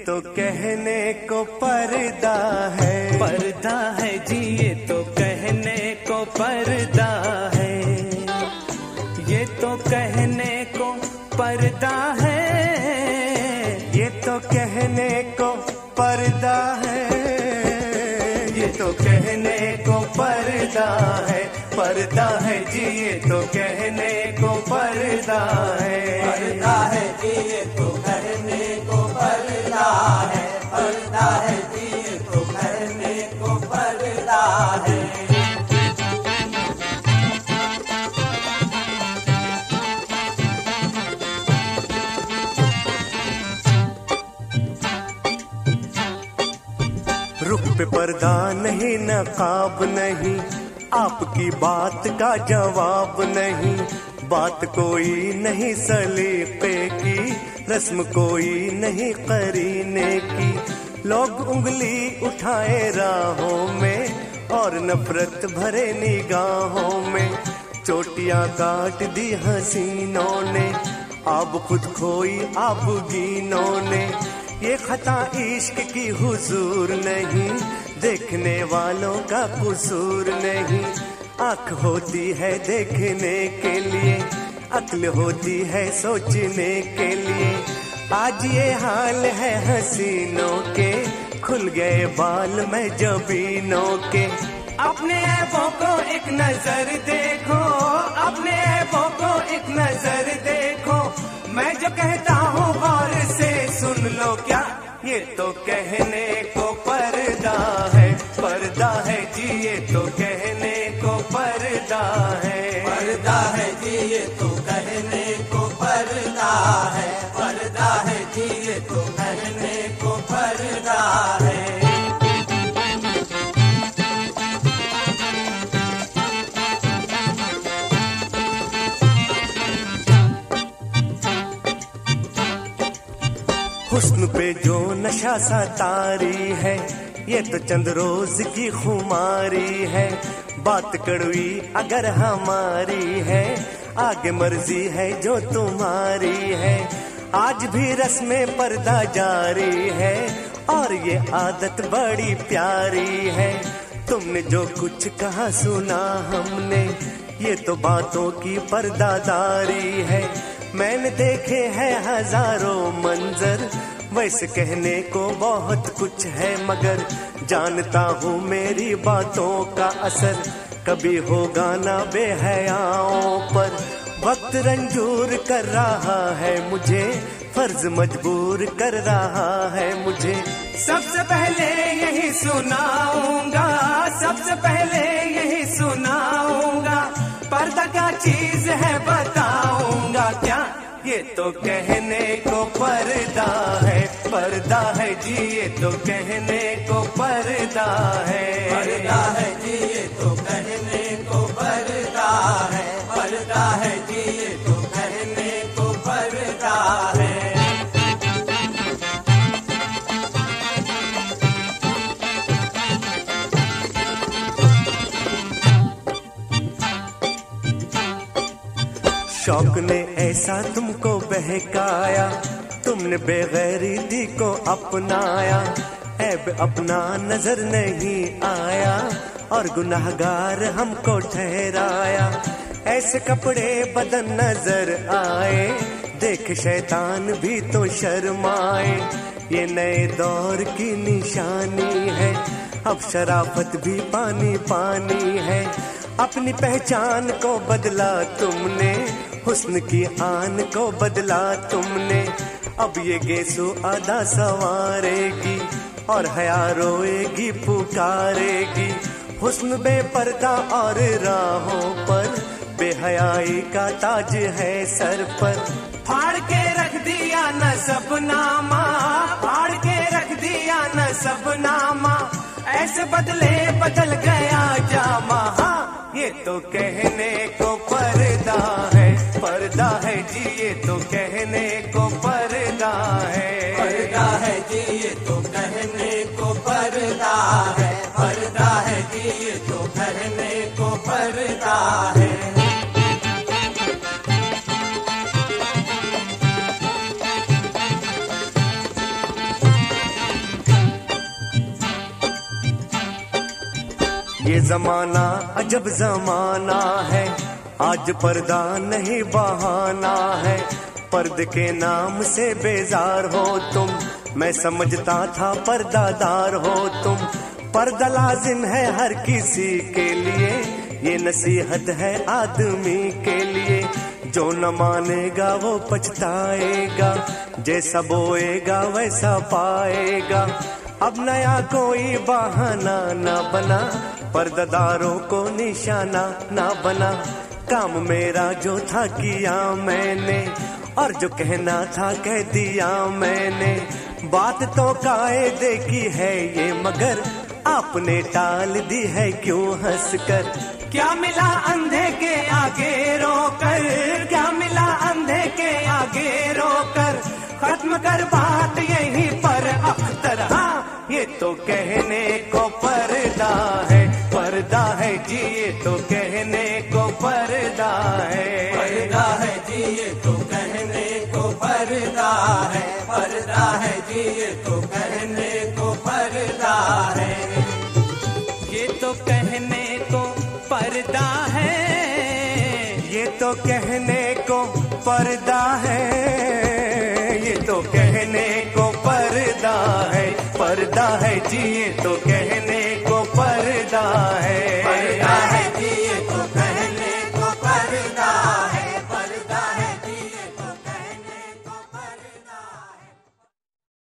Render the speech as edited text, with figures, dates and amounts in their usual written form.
तो कहने को पर्दा है जी, ये तो कहने को पर्दा है, ये तो कहने को पर्दा है, ये तो कहने को पर्दा है, ये तो कहने को पर्दा है जी, ये तो कहने को पर्दा है जी, ये तो कहने को पर्दा है जी, ये तो कहने को पर्दा है। रुख पे पर्दा नहीं, नकाब नहीं, आपकी बात का जवाब नहीं, बात कोई नहीं सलीके की, रस्म कोई नहीं करीने की, लोग उंगली उठाए राहों में और नफरत भरे निगाहों में, चोटियां काट दी हसीनों ने, अब खुद खोई अब गीनों ने, ये खता इश्क की हुजूर नहीं, देखने वालों का कसूर नहीं, आँख होती है देखने के लिए, अक्ल होती है सोचने के लिए, आज ये हाल है हसीनों के, खुल गए बाल में जबीनों के, अपने ऐबों को एक नजर देखो, अपने ऐबों को एक नजर देखो, मैं जो कहता हूँ गौर से सुन लो क्या, ये तो कहने को पर्दा है जी, ये तो कहने को पर्दा है जी, ये तो कहने को पर्दा है जी, ये तो कहने को पर्दा है। हुस्न पे जो नशा सा तारी है, ये तो चंद रोज की खुमारी है, बात कड़वी अगर हमारी है, आगे मर्जी है जो तुम्हारी है, आज भी रस्में पर्दा जारी है, और ये आदत बड़ी प्यारी है, तुमने जो कुछ कहा सुना हमने, ये तो बातों की पर्दादारी है, मैंने देखे हैं हजारों मंजर, वैसे कहने को बहुत कुछ है, मगर जानता हूँ मेरी बातों का असर कभी होगा ना बेहयाओं पर, वक्त रंजूर कर रहा है मुझे, फर्ज मजबूर कर रहा है मुझे, सबसे पहले यही सुनाऊंगा, सबसे पहले यही सुनाऊंगा, पर्दा क्या चीज है बताऊंगा क्या, ये तो कहने को पर्दा है जी, ये तो कहने को पर्दा है जी, ये तो कहने को पर्दा है जी, ये तो कहने को पर्दा है। शौक ने ऐसा तुमको बहकाया, तुमने बेगैरती को अपनाया, ऐब अपना नजर नहीं आया, और गुनाहगार हमको ठहराया, ऐसे कपड़े बदन नजर आए, देख शैतान भी तो शर्माए, ये नए दौर की निशानी है, अब शराफत भी पानी पानी है, अपनी पहचान को बदला तुमने, हुस्न की आन को बदला तुमने, अब ये गेसो आधा सवारेगी, और हया रोएगी पुकारेगी, हुस्न बेपर्दा और राहों पर, बेहयाई का ताज है सर पर, फाड़ के रख दिया न सबनामा, फाड़ के रख दिया न सबनामा, ऐसे बदले बदल गया जामा, ये तो कहने को पर्दा है जी, ये तो कहने को पर्दा है जी, ये तो कहने को पर्दा है जी, ये तो कहने को पर्दा है। जमाना अजब जमाना है, आज पर्दा नहीं बहाना है। पर्दे के नाम से बेजार हो तुम, मैं समझता था पर्दादार हो तुम। पर्दा लाजिम है हर किसी के लिए, ये नसीहत है आदमी के लिए। जो न मानेगा वो पछताएगा, जैसा बोएगा वैसा पाएगा। अब नया कोई बहाना ना बना, पर्दादारों को निशाना ना बना। काम मेरा जो था किया मैंने, और जो कहना था कह दिया मैंने। बात तो कायदे की है ये, मगर आपने टाल दी है क्यों हंसकर। क्या मिला अंधे के आगे रोकर, क्या मिला अंधे के आगे रोकर। खत्म कर बात यहीं पर अख्तर। हाँ, ये तो कहने को पर्दा है, पर्दा है जी ये तो कहने को पर्दा है। पर्दा है जी ये तो कहने को पर्दा है, पर्दा है जी ये तो कहने को पर्दा है। ये तो कहने को पर्दा है, ये तो कहने को पर्दा है, ये तो कहने को पर्दा है। पर्दा है जी ये